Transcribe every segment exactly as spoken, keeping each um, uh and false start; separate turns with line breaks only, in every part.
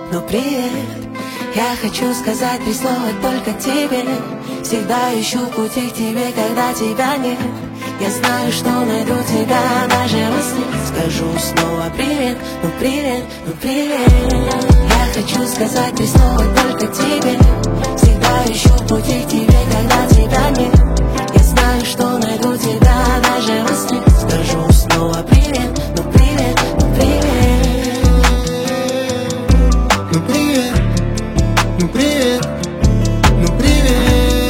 ну привет. Я хочу сказать три слова только тебе. Всегда ищу пути к тебе, когда тебя нет. Я знаю, что найду тебя даже во сне. Скажу снова привет, ну привет, ну привет. Я хочу сказать три слова только тебе. Всегда ищу пути к тебе, когда тебя нет. Я знаю, что найду тебя даже во сне. Скажу снова привет, ну привет, ну привет.
Ну привет, ну привет, ну привет,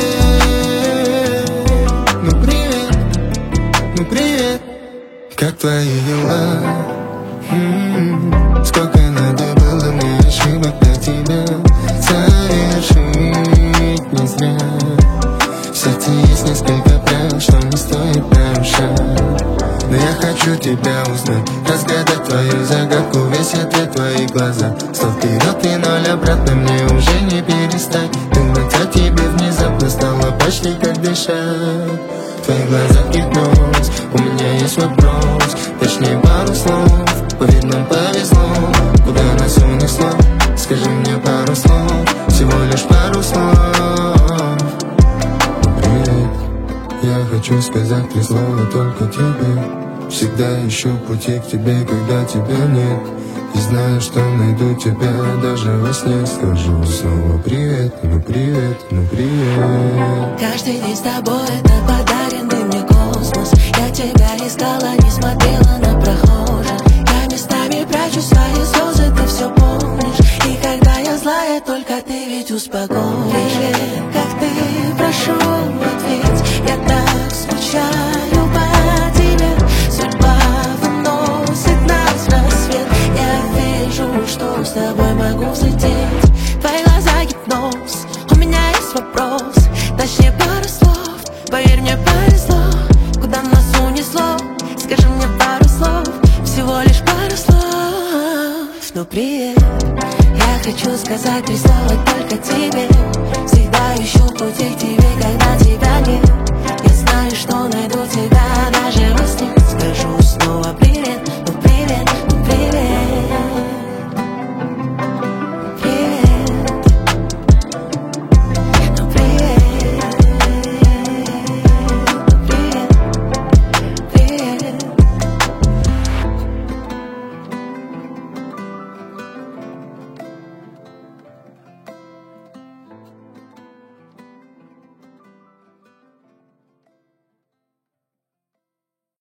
ну привет, ну привет. Как твои дела? М-м-м. Сколько надо было мне ошибок для тебя совершить не зря. В сердце есть несколько правил, что не стоит нарушать. Но я хочу тебя узнать, разгадать твою загадку, весь ответ твои глаза. Сто вперед и ноль обратно, мне уже не перестать думать о тебе. Внезапно стало почти как дышать. Твои глаза гипноз, у меня есть вопрос, точнее пару слов. Поверь, нам повезло, куда нас унесло. Скажи мне пару слов, всего лишь пару слов. Привет, я хочу сказать три слова только тебе. Всегда ищу пути к тебе, когда тебя нет. И знаю, что найду тебя даже во сне. Скажу снова привет, ну привет, ну привет.
Каждый день с тобой это подаренный мне космос. Я тебя искала, не смотрела на прохожих. Я местами прячу свои слезы, ты все помнишь. И когда я злая, только ты ведь успокоишь. Привет, как ты, прошу, ответь. Я так скучаю по тебе. Судьба выносит нас в рассвет. Я вижу, что с тобой могу взлететь. Твои глаза гипноз, у меня есть вопрос, точнее пару слов. Поверь, мне повезло, куда нас унесло. Скажи мне пару слов, всего лишь пару слов. Ну привет, я хочу сказать три слова только тебе. Всегда ищу пути к тебе, когда тебя нет. Я знаю, что найду тебя даже